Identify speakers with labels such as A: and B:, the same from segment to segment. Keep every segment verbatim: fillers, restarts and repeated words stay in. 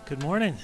A: Good morning.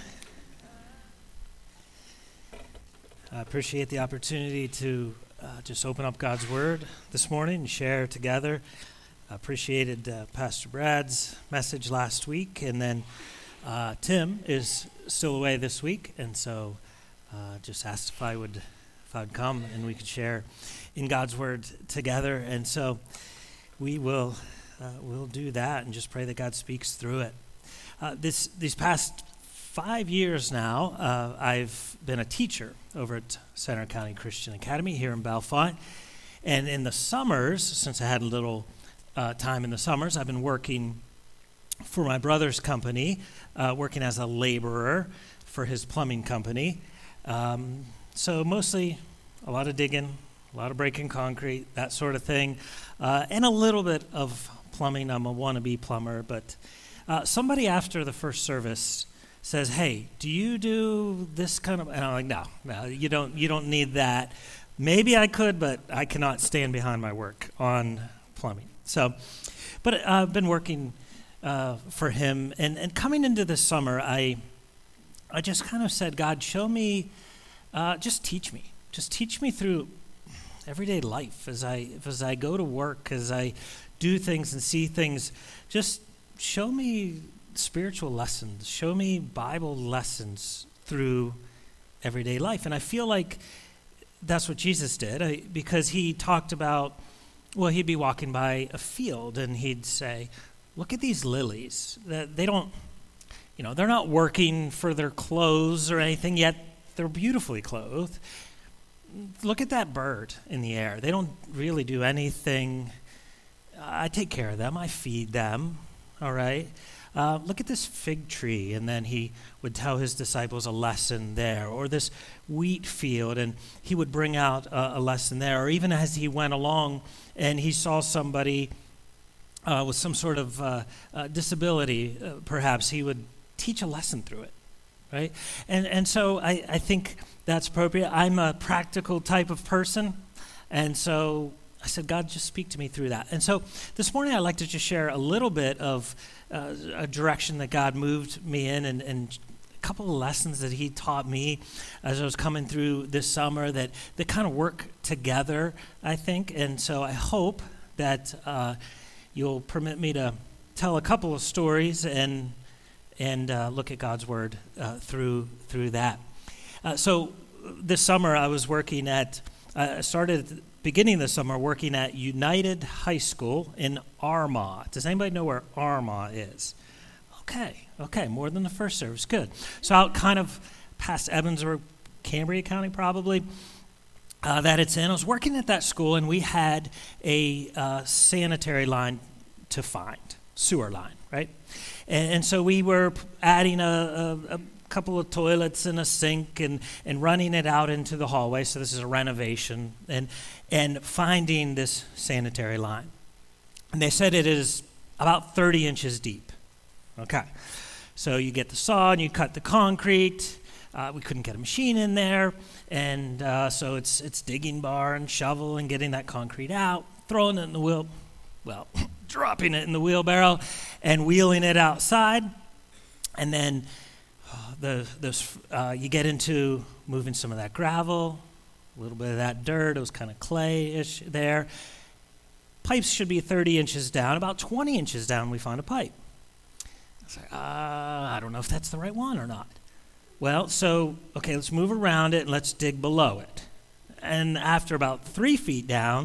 A: I appreciate the opportunity to uh, just open up God's Word this morning and share together. I appreciated uh, Pastor Brad's message last week, and then uh, Tim is still away this week, and so uh, just asked if I would if I would come and we could share in God's Word together, and so we will uh, we'll do that and just pray that God speaks through it. Uh, this these past Five years now, uh, I've been a teacher over at Center County Christian Academy here in Bellefonte. And in the summers, since I had a little uh, time in the summers, I've been working for my brother's company, uh, working as a laborer for his plumbing company. Um, so mostly a lot of digging, a lot of breaking concrete, that sort of thing, uh, and a little bit of plumbing. I'm a wannabe plumber, but uh, somebody after the first service says, "Hey, do you do this kind of?" And I'm like, "No, no, you don't. You don't need that. Maybe I could, but I cannot stand behind my work on plumbing." So, but uh, I've been working uh, for him, and, and coming into this summer, I I just kind of said, "God, show me, uh, just teach me, just teach me through everyday life as I as I go to work, as I do things and see things. Just show me spiritual lessons, show me Bible lessons through everyday life." And I feel like that's what Jesus did, I, because he talked about, well, he'd be walking by a field and he'd say, "Look at these lilies. They don't, you know, they're not working for their clothes or anything, yet they're beautifully clothed. Look at that bird in the air. They don't really do anything. I take care of them. I feed them, all right? Uh, look at this fig tree," and then he would tell his disciples a lesson there, or this wheat field, and he would bring out a, a lesson there, or even as he went along and he saw somebody uh, with some sort of uh, uh, disability, uh, perhaps, he would teach a lesson through it, right? And and so I, I think that's appropriate. I'm a practical type of person, and so I said, "God, just speak to me through that." And so this morning I'd like to just share a little bit of uh, a direction that God moved me in, and, and a couple of lessons that he taught me as I was coming through this summer that, that kind of work together, I think. And so I hope that uh, you'll permit me to tell a couple of stories and and uh, look at God's Word uh, through through that. Uh, so this summer I was working at, I uh, started beginning this summer working at United High School in Armagh. Does anybody know where Armagh is? Okay, okay, more than the first service, good. So out kind of past Evans or Cambria County probably, uh, that it's in. I was working at that school, and we had a uh, sanitary line to find, sewer line, right? And, and so we were adding a, a, a couple of toilets and a sink and, and running it out into the hallway. So this is a renovation, and and finding this sanitary line. And they said it is about thirty inches deep. Okay. So you get the saw and you cut the concrete. Uh, we couldn't get a machine in there. And uh, so it's it's digging bar and shovel and getting that concrete out, throwing it in the wheel, well, dropping it in the wheelbarrow and wheeling it outside. And then The, those, uh, you get into moving some of that gravel, a little bit of that dirt. It was kind of clay-ish there. Pipes should be thirty inches down. About twenty inches down, we found a pipe. I was like, uh, I don't know if that's the right one or not. Well, so, okay, let's move around it and let's dig below it. And after about three feet down,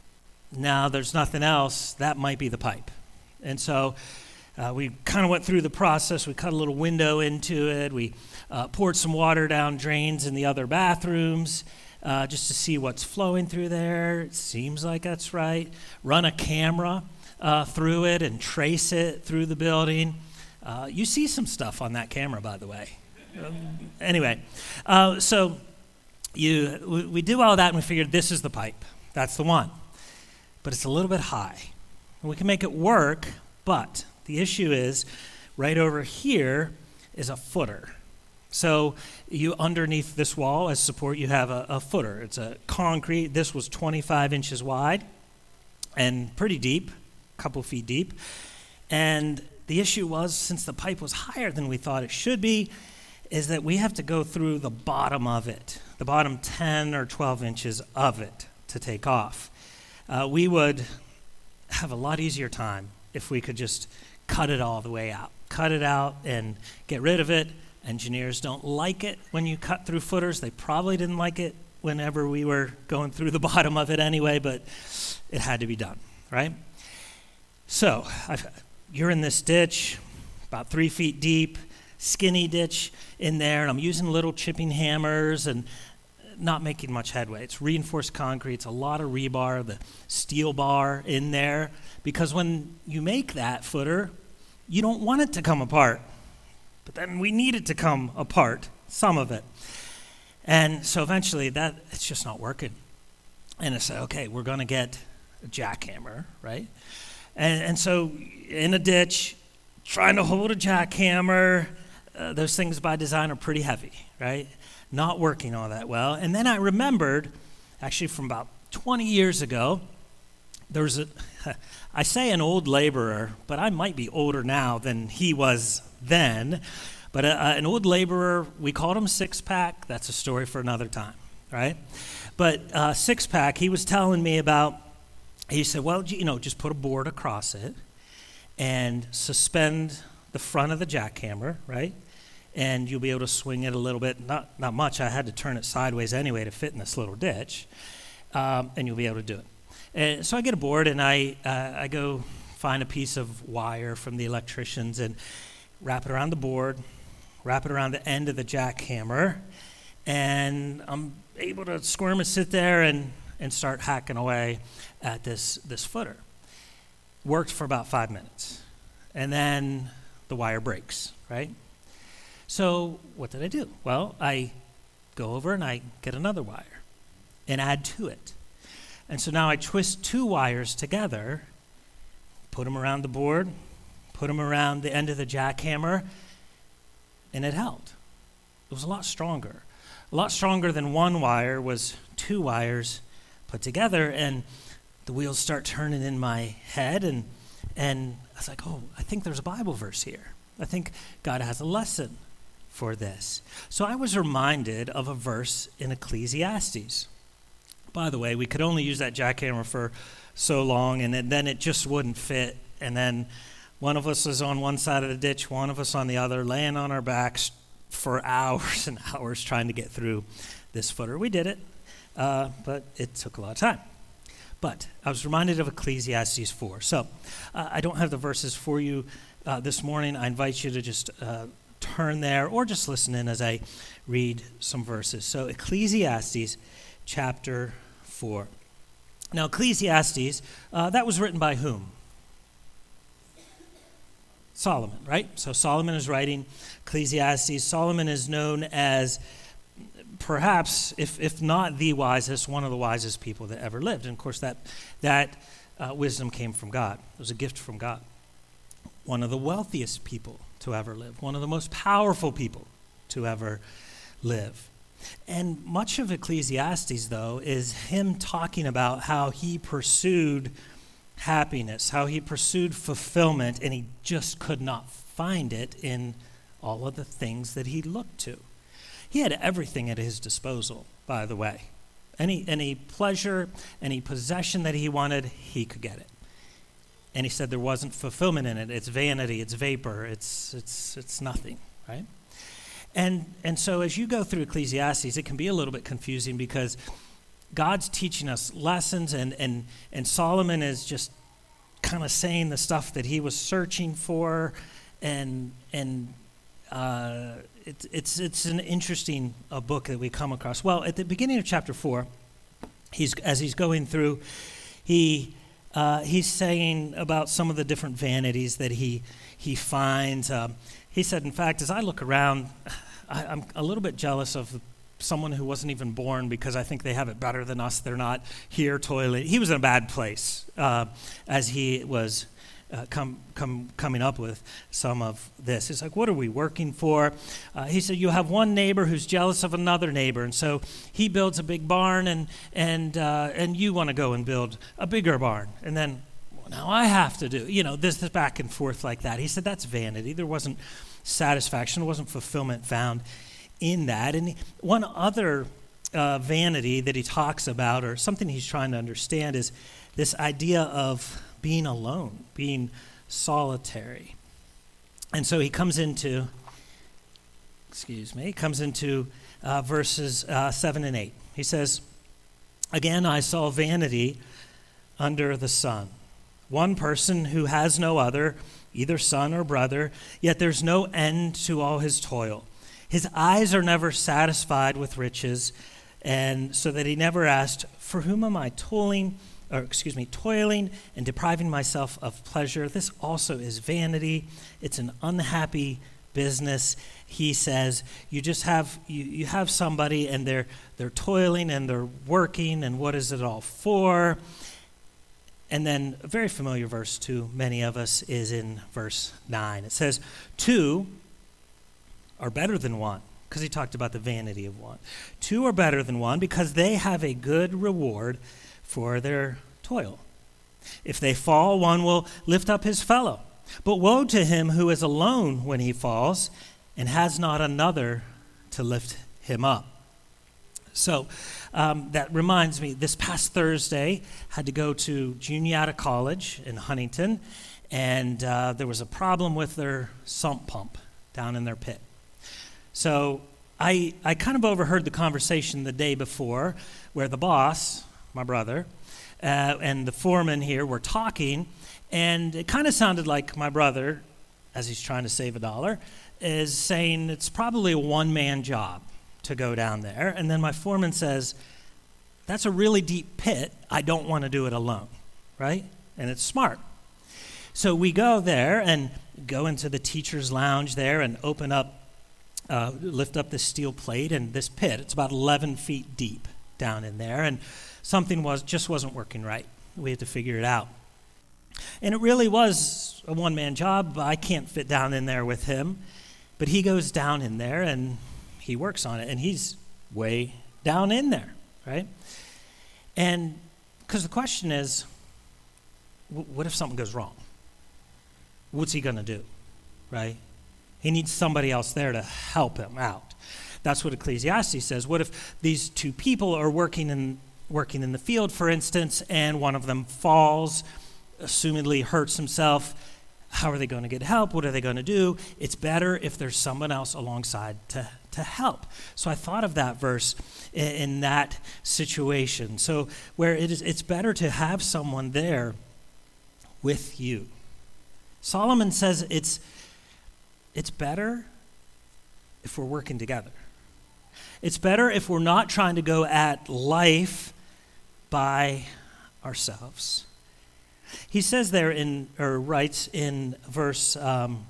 A: now there's nothing else. That might be the pipe. And so Uh, we kind of went through the process. We cut a little window into it. We uh, poured some water down drains in the other bathrooms uh, just to see what's flowing through there. It seems like that's right. Run a camera uh, through it and trace it through the building. Uh, you see some stuff on that camera, by the way. Um, anyway, uh, so you we, we do all that, and we figured this is the pipe. That's the one. But it's a little bit high. And we can make it work, but the issue is, right over here is a footer. So you, underneath this wall as support, you have a, a footer. It's a concrete. This was twenty-five inches wide and pretty deep, a couple feet deep. And the issue was, since the pipe was higher than we thought it should be, is that we have to go through the bottom of it, the bottom ten or twelve inches of it to take off. Uh, we would have a lot easier time if we could just cut it all the way out. Cut it out and get rid of it. Engineers don't like it when you cut through footers. They probably didn't like it whenever we were going through the bottom of it anyway, but it had to be done, right? So I've, you're in this ditch, about three feet deep, skinny ditch in there, and I'm using little chipping hammers and not making much headway. It's reinforced concrete. It's a lot of rebar, the steel bar in there, because when you make that footer, you don't want it to come apart. But then we need it to come apart, some of it. And so eventually that it's just not working. And I said, okay, we're going to get a jackhammer, right? And, and so in a ditch, trying to hold a jackhammer, uh, those things by design are pretty heavy, right? Not working all that well. And then I remembered, actually from about twenty years ago, there was a, I say an old laborer, but I might be older now than he was then. But a, an old laborer, we called him Six Pack. That's a story for another time, right? But uh, Six Pack, he was telling me about, he said, well, you know, just put a board across it and suspend the front of the jackhammer, right? And you'll be able to swing it a little bit. Not not much. I had to turn it sideways anyway to fit in this little ditch. Um, and you'll be able to do it. And so I get a board, and I uh, I go find a piece of wire from the electricians and wrap it around the board, wrap it around the end of the jackhammer, and I'm able to squirm and sit there and, and start hacking away at this, this footer. Worked for about five minutes. And then the wire breaks, right? So what did I do? Well, I go over and I get another wire and add to it. And so now I twist two wires together, put them around the board, put them around the end of the jackhammer, and it held. It was a lot stronger. A lot stronger than one wire was two wires put together, and the wheels start turning in my head, and and I was like, oh, I think there's a Bible verse here. I think God has a lesson for this. So I was reminded of a verse in Ecclesiastes. By the way, we could only use that jackhammer for so long, and then it just wouldn't fit, and then one of us was on one side of the ditch, one of us on the other, laying on our backs for hours and hours trying to get through this footer. We did it, uh, but it took a lot of time. But I was reminded of Ecclesiastes four. So uh, I don't have the verses for you uh, this morning. I invite you to just uh, turn there or just listen in as I read some verses. So Ecclesiastes chapter four. Now Ecclesiastes, uh, that was written by whom? Solomon, right? So Solomon is writing Ecclesiastes. Solomon is known as perhaps, if if not the wisest, one of the wisest people that ever lived. And of course, that that uh, wisdom came from God. It was a gift from God. One of the wealthiest people to ever live. One of the most powerful people to ever live. And much of Ecclesiastes, though, is him talking about how he pursued happiness, how he pursued fulfillment, and he just could not find it in all of the things that he looked to. He had everything at his disposal, by the way. Any any pleasure, any possession that he wanted, he could get it. And he said there wasn't fulfillment in it. It's vanity, it's vapor, it's it's it's nothing, right? And and so as you go through Ecclesiastes, it can be a little bit confusing because God's teaching us lessons, and and and Solomon is just kind of saying the stuff that he was searching for, and and uh, it's it's it's an interesting uh, book that we come across. Well, at the beginning of chapter four, he's as he's going through, he uh, he's saying about some of the different vanities that he he finds. Um, he said, in fact, as I look around, I, I'm a little bit jealous of the someone who wasn't even born because I think they have it better than us. They're not here toiling. He was in a bad place uh, as he was uh, come, come, coming up with some of this. It's like, what are we working for? Uh, he said, you have one neighbor who's jealous of another neighbor, and so he builds a big barn, and and uh, and you want to go and build a bigger barn. And then now I have to do, you know, this, this back and forth like that. He said that's vanity. There wasn't satisfaction, there wasn't fulfillment found in that. And one other uh, vanity that he talks about, or something he's trying to understand, is this idea of being alone, being solitary. And so he comes into, excuse me, he comes into uh, verses uh, seven and eight. He says, "Again, I saw vanity under the sun. One person who has no other, either son or brother, yet there's no end to all his toil. His eyes are never satisfied with riches, and so that he never asked, for whom am I toiling, or excuse me, toiling and depriving myself of pleasure? This also is vanity. It's an unhappy business." He says, you just have you, you have somebody and they're they're toiling and they're working, and what is it all for? And then a very familiar verse to many of us is in verse nine. It says, two are better than one, because he talked about the vanity of one. Two are better than one because they have a good reward for their toil. If they fall, one will lift up his fellow. But woe to him who is alone when he falls and has not another to lift him up. So um, that reminds me, this past Thursday, I had to go to Juniata College in Huntington, and uh, there was a problem with their sump pump down in their pit. So I, I kind of overheard the conversation the day before where the boss, my brother, uh, and the foreman here were talking, and it kind of sounded like my brother, as he's trying to save a dollar, is saying it's probably a one-man job to go down there. And then my foreman says, that's a really deep pit. I don't want to do it alone, right? And it's smart. So we go there and go into the teacher's lounge there and open up, uh, lift up this steel plate and this pit. It's about eleven feet deep down in there, and something was just wasn't working right. We had to figure it out. And it really was a one-man job. I can't fit down in there with him. But he goes down in there and he works on it, and he's way down in there, right? And because the question is, what if something goes wrong? What's he going to do, right? He needs somebody else there to help him out. That's what Ecclesiastes says. What if these two people are working in working in the field, for instance, and one of them falls, assumedly hurts himself? How are they going to get help? What are they going to do? It's better if there's someone else alongside to, to help. So I thought of that verse in, in that situation. So where it is, it's better to have someone there with you. Solomon says it's it's better if we're working together. It's better if we're not trying to go at life by ourselves. He says there in, or writes in verse um,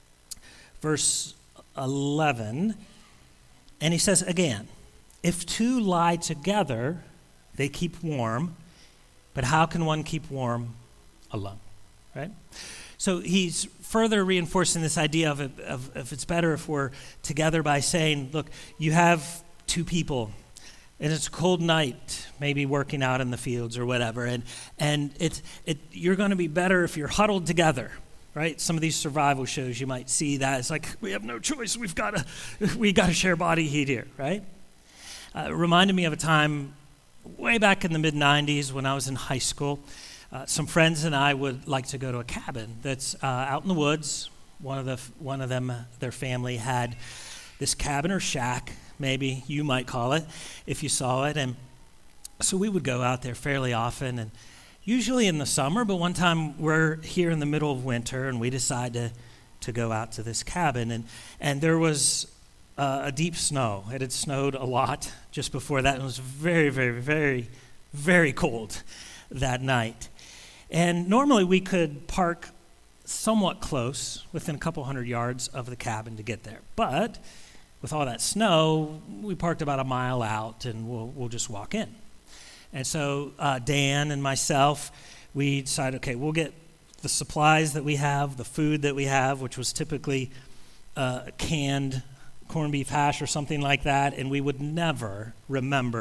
A: verse eleven, and he says again, if two lie together, they keep warm, but how can one keep warm alone, right? So he's further reinforcing this idea of, of, of it's better if we're together by saying, look, you have two people, and it's a cold night, maybe working out in the fields or whatever, and and it's it you're going to be better if you're huddled together, right? Some of these survival shows you might see that it's like we have no choice, we've got to we got to share body heat here, right? Uh, it reminded me of a time way back in the mid nineties when I was in high school. Uh, some friends and I would like to go to a cabin that's uh, out in the woods. One of the one of them, uh, their family had this cabin or shack, maybe you might call it, if you saw it. And so we would go out there fairly often, and usually in the summer, but one time we're here in the middle of winter, and we decide to, to go out to this cabin. And, and there was uh, a deep snow. It had snowed a lot just before that, and it was very, very, very, very cold that night. And normally we could park somewhat close, within a couple hundred yards of the cabin to get there. But with all that snow, we parked about a mile out, and we'll we'll just walk in. And so uh, Dan and myself, we decided, okay, we'll get the supplies that we have, the food that we have, which was typically uh, canned corned beef hash or something like that, and we would never remember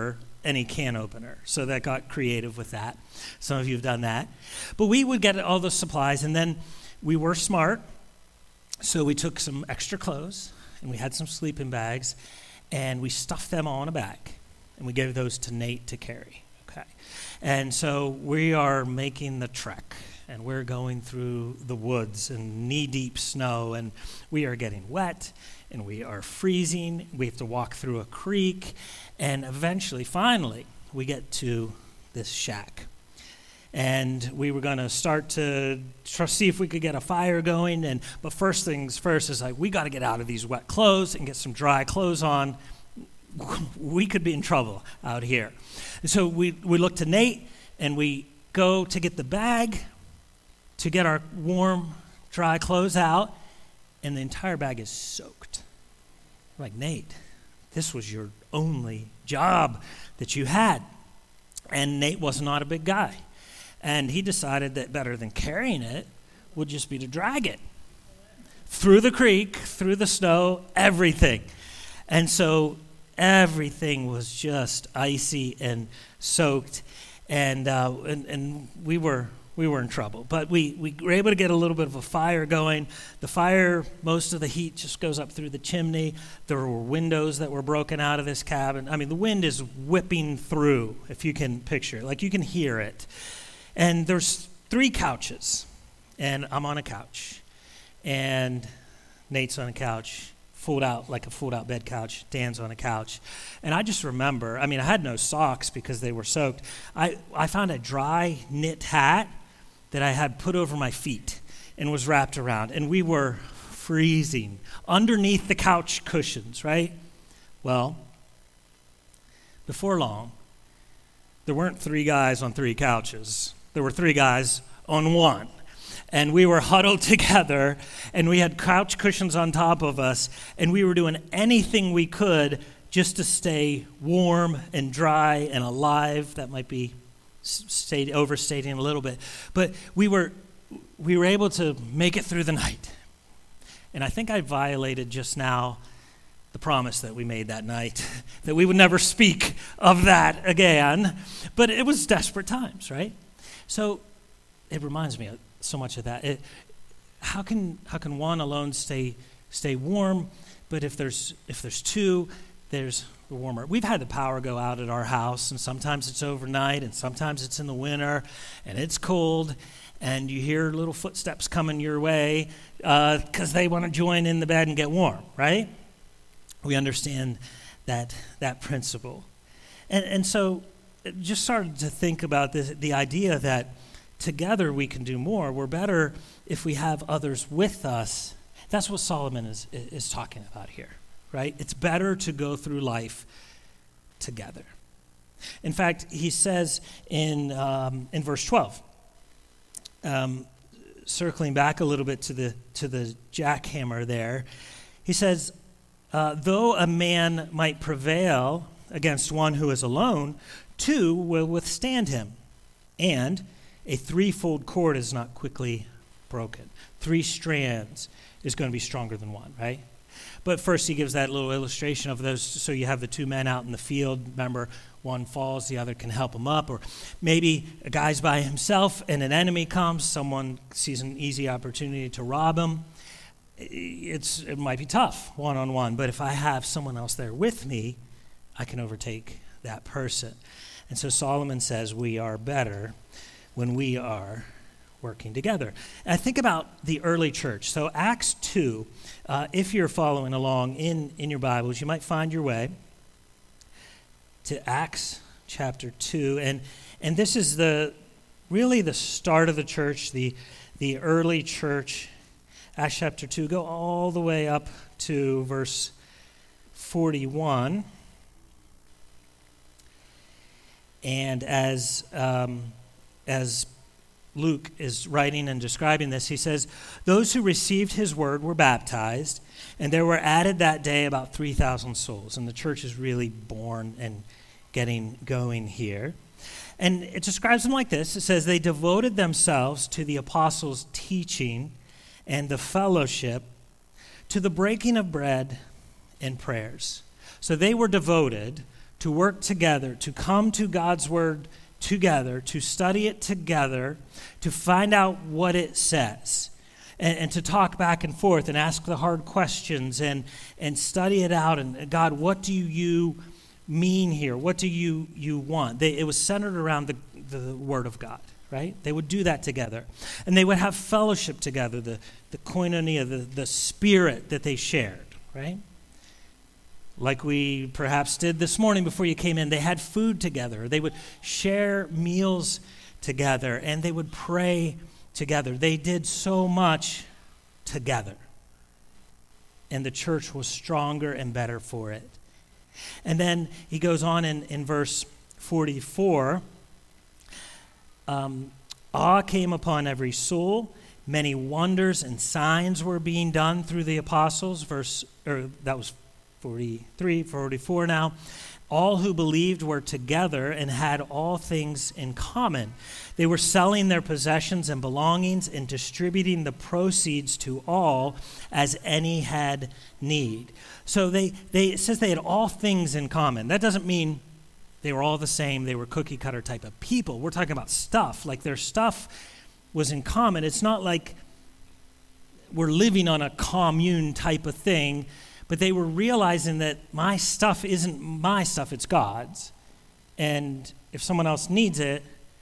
A: any can opener. So that got creative with that. Some of you have done that. But we would get all those supplies, and then we were smart. So we took some extra clothes, and we had some sleeping bags, and we stuffed them all in a bag, and we gave those to Nate to carry. Okay, and so we are making the trek, and we're going through the woods and knee-deep snow, and we are getting wet, and we are freezing. We have to walk through a creek, and eventually, finally, we get to this shack. And we were going to start to try, see if we could get a fire going. And but first things first is like, we got to get out of these wet clothes and get some dry clothes on. We could be in trouble out here. And so we, we look to Nate, and we go to get the bag to get our warm, dry clothes out. And the entire bag is soaked. I'm like, Nate, this was your only job that you had. And Nate was not a big guy. And he decided that better than carrying it would just be to drag it through the creek, through the snow, everything. And so everything was just icy and soaked, and uh, and, and we were we were in trouble. But we, we were able to get a little bit of a fire going. The fire, most of the heat just goes up through the chimney. There were windows that were broken out of this cabin. I mean, the wind is whipping through, if you can picture it. Like, you can hear it. And there's three couches, and I'm on a couch, and Nate's on a couch, fold out, like a fold-out bed couch. Dan's on a couch. And I just remember, I mean, I had no socks because they were soaked. I, I found a dry knit hat that I had put over my feet and was wrapped around, and we were freezing underneath the couch cushions, right? Well, before long, there weren't three guys on three couches. There were three guys on one. And we were huddled together, and we had couch cushions on top of us, and we were doing anything we could just to stay warm and dry and alive. That might be state, overstating a little bit. But we were we were able to make it through the night. And I think I violated just now the promise that we made that night, that we would never speak of that again. But it was desperate times, right? So it reminds me of so much of that. It, how can how can one alone stay stay warm? But if there's if there's two, there's the warmer. We've had the power go out at our house, and sometimes it's overnight, and sometimes it's in the winter, and it's cold, and you hear little footsteps coming your way because uh, they want to join in the bed and get warm, right? We understand that that principle, and and so just started to think about this, the idea that together we can do more. We're better if we have others with us. That's what Solomon is is talking about here, right? It's better to go through life together. In fact, he says in um, in verse twelve, um, circling back a little bit to the to the jackhammer there, he says, uh, though a man might prevail against one who is alone, two will withstand him, and a threefold cord is not quickly broken. Three strands is going to be stronger than one, right? But first he gives that little illustration of those, so you have the two men out in the field. Remember, one falls, the other can help him up. Or maybe a guy's by himself and an enemy comes, someone sees an easy opportunity to rob him. It's It might be tough, one-on-one, but if I have someone else there with me, I can overtake that person. And so Solomon says we are better when we are working together. And I think about the early church. So Acts two, uh, if you're following along in, in your Bibles, you might find your way to Acts chapter two. And and this is the really the start of the church, the the early church. Acts chapter two, go all the way up to verse forty-one. And as um, as Luke is writing and describing this, he says, those who received his word were baptized, and there were added that day about three thousand souls. And the church is really born and getting going here. And it describes them like this. It says, they devoted themselves to the apostles' teaching and the fellowship, to the breaking of bread and prayers. So they were devoted to work together, to come to God's word together, to study it together, to find out what it says, and, and to talk back and forth and ask the hard questions and, and study it out. And God, what do you mean here? What do you, you want? They, it was centered around the, the word of God, right? They would do that together. And they would have fellowship together, the, the koinonia, the, the spirit that they shared, right? Like we perhaps did this morning before you came in, they had food together. They would share meals together, and they would pray together. They did so much together, and the church was stronger and better for it. And then he goes on in, in verse forty-four, um, awe came upon every soul. Many wonders and signs were being done through the apostles. Verse, or that was forty-three, forty-four now. All who believed were together and had all things in common. They were selling their possessions and belongings and distributing the proceeds to all as any had need. So they, they it says they had all things in common. That doesn't mean they were all the same. They were cookie cutter type of people. We're talking about stuff. Like their stuff was in common. It's not like we're living on a commune type of thing. But they were realizing that my stuff isn't my stuff, it's God's. And if someone else needs it,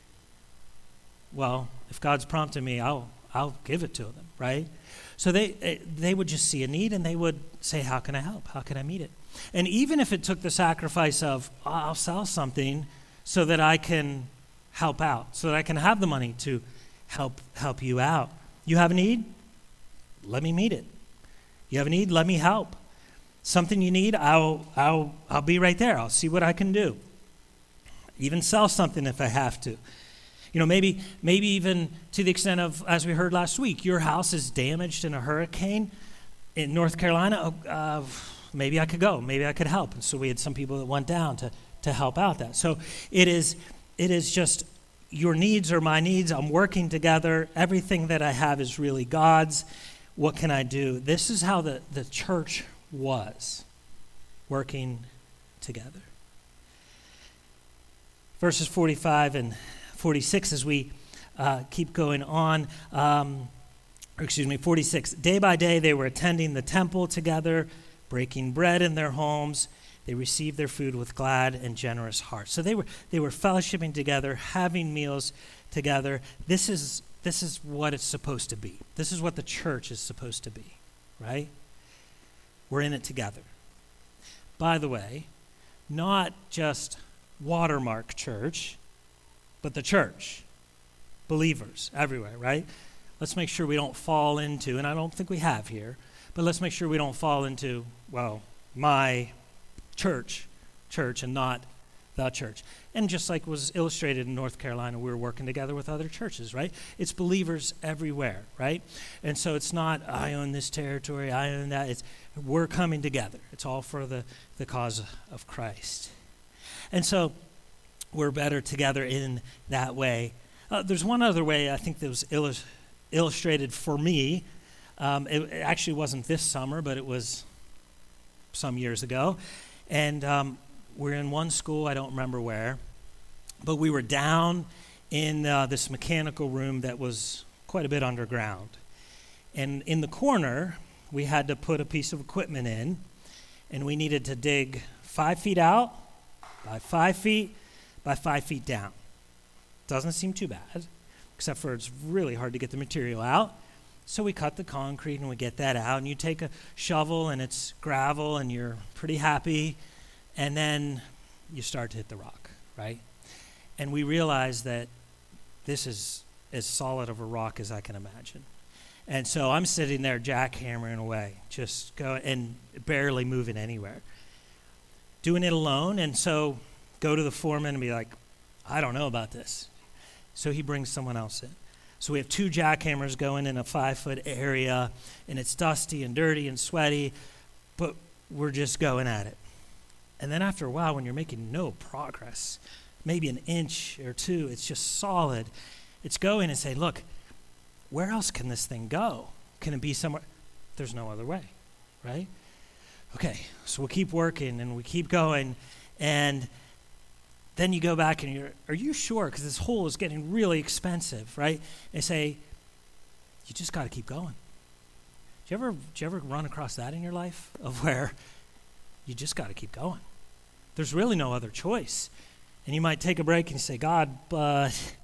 A: well, if God's prompting me, I'll I'll give it to them, right? So they they would just see a need and they would say, how can I help? How can I meet it? And even if it took the sacrifice of, I'll sell something so that I can help out, so that I can have the money to help help you out. You have a need? Let me meet it. You have a need? Let me help. Something you need, I'll I'll I'll be right there. I'll see what I can do. Even sell something if I have to. You know, maybe maybe even to the extent of, as we heard last week, your house is damaged in a hurricane in North Carolina. Uh, maybe I could go. Maybe I could help. And so we had some people that went down to to help out that. So it is it is just your needs are my needs. I'm working together. Everything that I have is really God's. What can I do? This is how the, the church was working together. Verses forty-five and forty-six as we uh, keep going on, um, or excuse me, forty-six. Day by day they were attending the temple together, breaking bread in their homes. They received their food with glad and generous hearts. So they were they were fellowshipping together, having meals together. This is this is what it's supposed to be. This is what the church is supposed to be, right? We're in it together. By the way, not just Watermark Church, but the church. Believers everywhere, right? Let's make sure we don't fall into, and I don't think we have here, but let's make sure we don't fall into, well, my church, church, and not the church. And just like was illustrated in North Carolina, we were working together with other churches, right? It's believers everywhere, right? And so it's not, I own this territory, I own that. It's we're coming together. It's all for the, the cause of Christ. And so we're better together in that way. Uh, there's one other way I think that was illus- illustrated for me. Um, it, it actually wasn't this summer, but it was some years ago. And um, we're in one school, I don't remember where, but we were down in uh, this mechanical room that was quite a bit underground. And in the corner, we had to put a piece of equipment in, and we needed to dig five feet out by five feet by five feet down. Doesn't seem too bad, except for it's really hard to get the material out. So we cut the concrete and we get that out, and you take a shovel and it's gravel and you're pretty happy, and then you start to hit the rock, right? And we realize that this is as solid of a rock as I can imagine. And so I'm sitting there jackhammering away, just go and barely moving anywhere. Doing it alone, and so go to the foreman and be like, I don't know about this. So he brings someone else in. So we have two jackhammers going in a five-foot area, and it's dusty and dirty and sweaty, but we're just going at it. And then after a while, when you're making no progress, maybe an inch or two, it's just solid, it's going and say, look, where else can this thing go? Can it be somewhere? There's no other way, right? Okay, so we'll keep working and we keep going, And then you go back and you're, are you sure? Because this hole is getting really expensive, right? And say, you just got to keep going. Do you ever, do you ever run across that in your life of where you just got to keep going? There's really no other choice. And you might take a break and say, God, but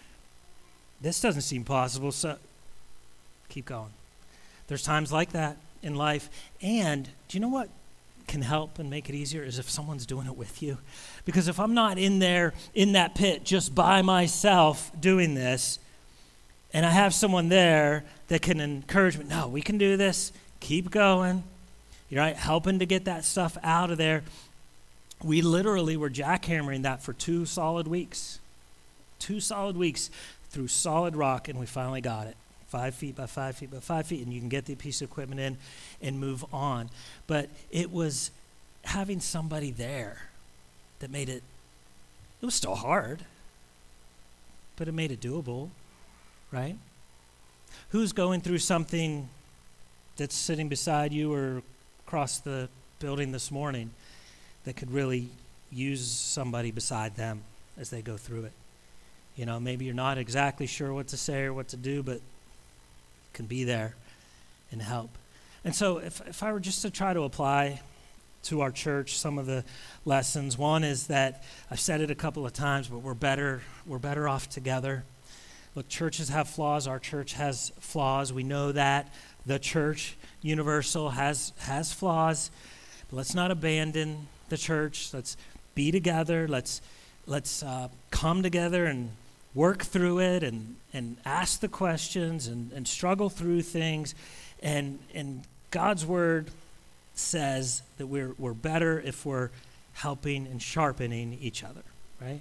A: this doesn't seem possible, so keep going. There's times like that in life. And do you know what can help and make it easier is if someone's doing it with you. Because if I'm not in there, in that pit, just by myself doing this, and I have someone there that can encourage me, no, we can do this, keep going, you're right, helping to get that stuff out of there. We literally were jackhammering that for two solid weeks. Two solid weeks through solid rock, and we finally got it. Five feet by five feet by five feet, and you can get the piece of equipment in and move on. But it was having somebody there that made it, it was still hard, but it made it doable, right? Who's going through something that's sitting beside you or across the building this morning that could really use somebody beside them as they go through it? You know, maybe you're not exactly sure what to say or what to do, but can be there and help. And so if, if I were just to try to apply to our church some of the lessons, one is that I've said it a couple of times, but we're better, we're better off together. Look, churches have flaws. Our church has flaws. We know that. The church, universal, has has flaws. But let's not abandon the church. Let's be together. Let's let's uh, come together and work through it and, and ask the questions and, and struggle through things. And and God's word says that we're we're better if we're helping and sharpening each other, right?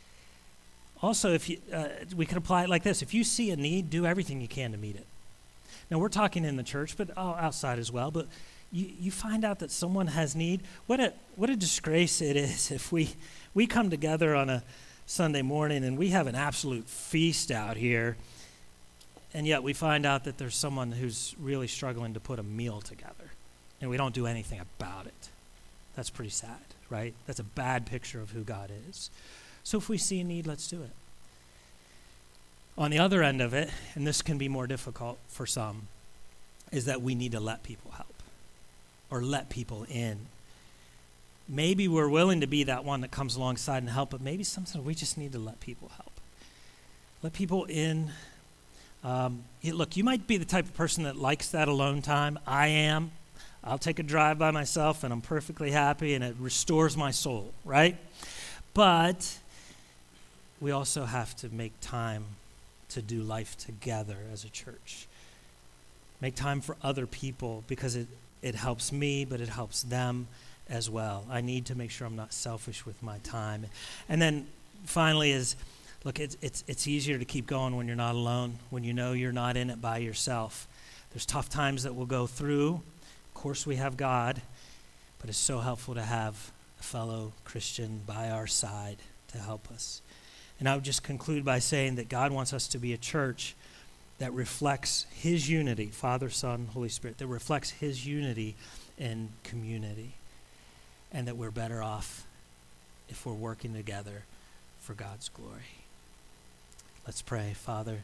A: Also, if you, uh, we could apply it like this. If you see a need, do everything you can to meet it. Now, we're talking in the church, but oh, outside as well. But you, you find out that someone has need. What a what a disgrace it is if we, we come together on a Sunday morning and we have an absolute feast out here, and yet we find out that there's someone who's really struggling to put a meal together, and we don't do anything about it. That's pretty sad, right? That's a bad picture of who God is. So if we see a need, let's do it. On the other end of it, and this can be more difficult for some, is that we need to let people help or let people in. Maybe we're willing to be that one that comes alongside and help, but maybe sometimes we just need to let people help. Let people in. Um, you, look, you might be the type of person that likes that alone time. I am. I'll take a drive by myself and I'm perfectly happy and it restores my soul, right? But we also have to make time to do life together as a church. Make time for other people because it, it helps me, but it helps them as well. I need to make sure I'm not selfish with my time. And then finally is, look, it's it's it's easier to keep going when you're not alone, when you know you're not in it by yourself. There's tough times that we'll go through. Of course, we have God, but it's so helpful to have a fellow Christian by our side to help us. And I would just conclude by saying that God wants us to be a church that reflects his unity, Father, Son, Holy Spirit, that reflects his unity in community, and that we're better off if we're working together for God's glory. Let's pray. Father,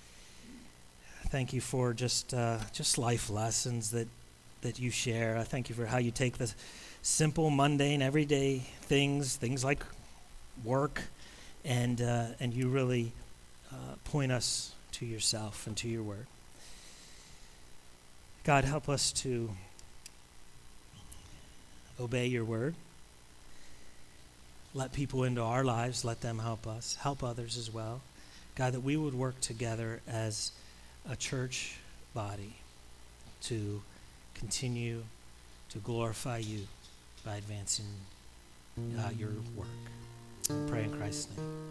A: thank you for just uh, just life lessons that, that you share. I thank you for how you take the simple, mundane, everyday things, things like work, and uh, and you really uh, point us to yourself and to your word. God, help us to obey your word. Let people into our lives. Let them help us. Help others as well. God, that we would work together as a church body to continue to glorify you by advancing uh, your work. I pray in Christ's name.